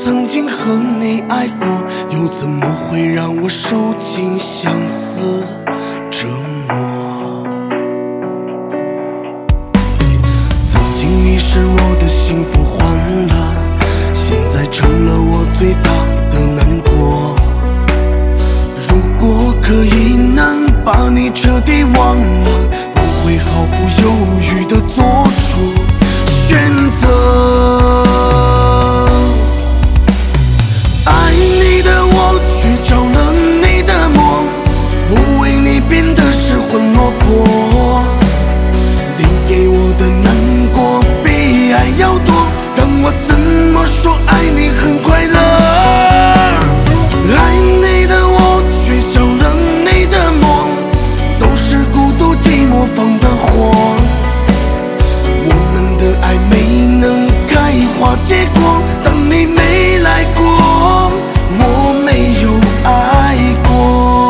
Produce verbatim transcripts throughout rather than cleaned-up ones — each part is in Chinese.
曾经和你爱过，又怎么会让我受尽相思折磨？曾经你是我的幸福欢乐，现在成了我最大的难过。如果可以能把你彻底忘了，我会毫不犹豫地做出选择。爱你的我却着了你的魔，我为你变得失魂落魄。你给我的难过比爱要多，让我怎么说爱你很快乐。爱你的我却着了你的魔，都是孤独寂寞放的火。我们的爱没能开花结果，当你没来过，我没有爱过。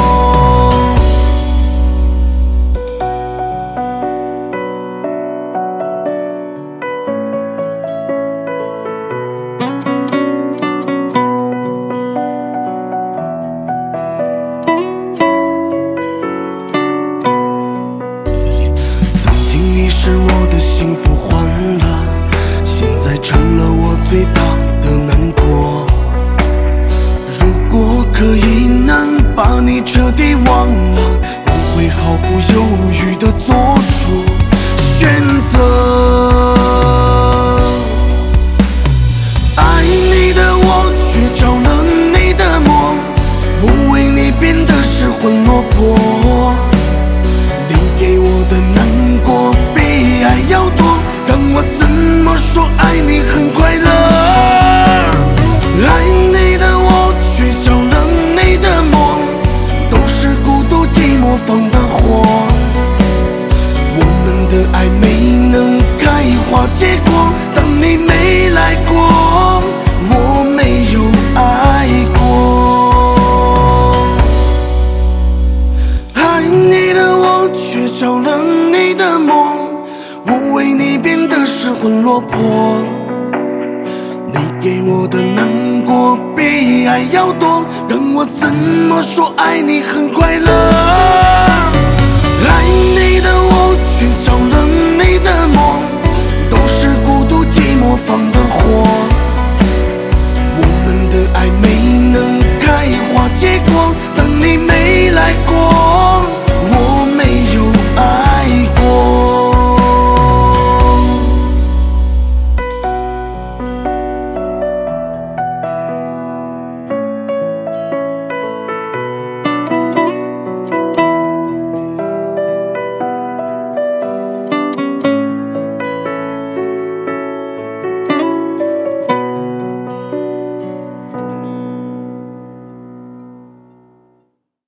曾经你是我的幸福欢乐，现在成了我最大的难过。如果可以能把你彻底忘了，我会毫不犹豫地做出选择。爱你的我却着了你的魔，我为你变得失魂落魄。你给我的难过比爱要多，让我怎么说爱你很快乐。爱你的我却着了你的魔，都是孤独寂寞放的火。我们的爱没能开花结果，当你没来过，我没有爱过。爱你的我却着了你的魔，我为你变得失魂落魄。你给我的难过比爱要多，让我怎么说爱你很快乐。爱你的我却着了